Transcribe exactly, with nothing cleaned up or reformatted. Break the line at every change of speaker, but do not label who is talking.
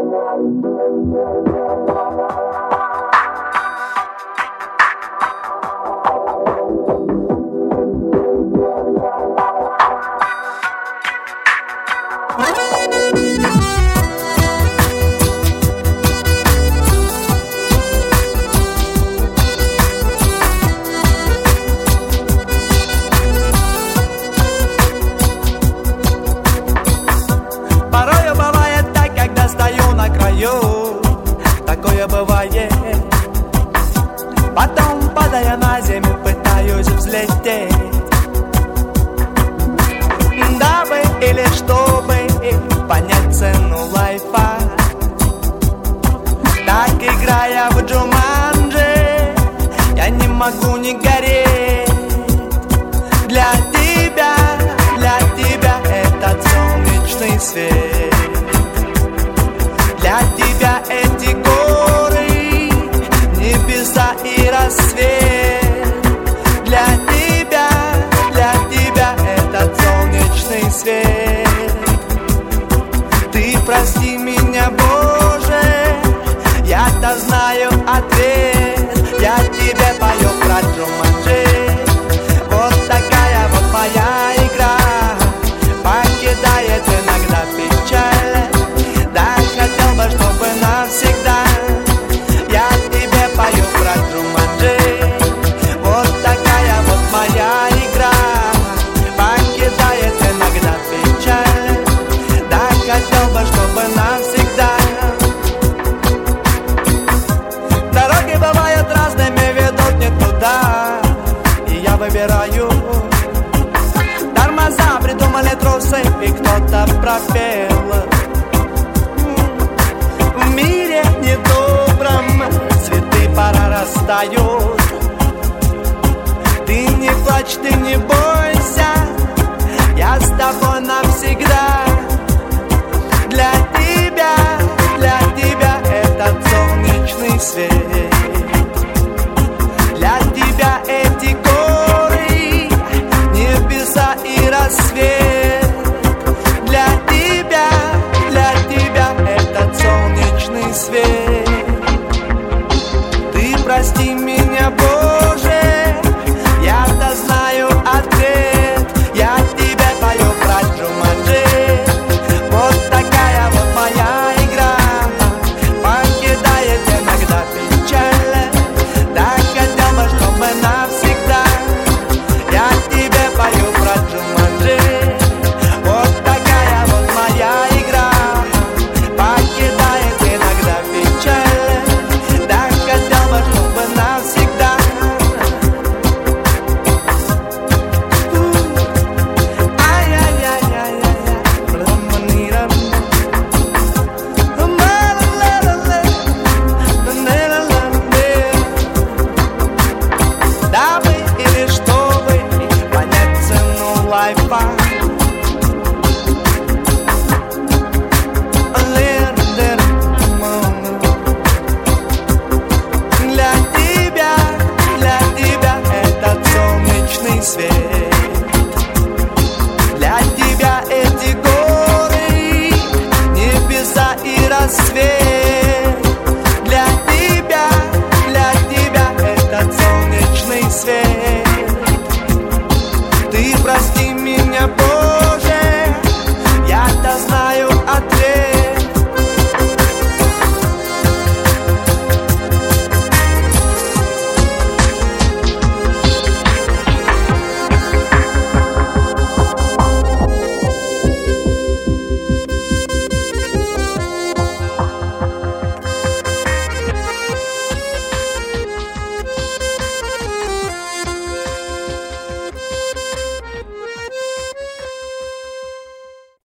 Такое бывает. Потом, падая на землю, пытаюсь взлететь, дабы или чтобы понять цену лайфа. Так, играя в Джуманджи, я не могу не гореть. Для тебя, для тебя этот солнечный свет. Для тебя эти горы, небеса и рассвет. Для тебя, для тебя этот солнечный свет. Ты прости меня, Боже, я-то знаю ответ. Я тебе пою про Джуманджи. Вот такая вот моя игра, покидает иногда печаль. Да, хотел бы, чтобы навсегда я тебе пою про Джуманджи. Вот такая вот моя игра, покидает иногда печаль. Да, хотел бы, чтобы навсегда. Дороги бывают разными, ведут не туда, и я выбираю. Тормоза придумали трусы, и кто-то пропел. В мире недобром цветы прорастают. Ты не плачь, ты не бойся, я с тобой навсегда. Для тебя, для тебя этот солнечный свет.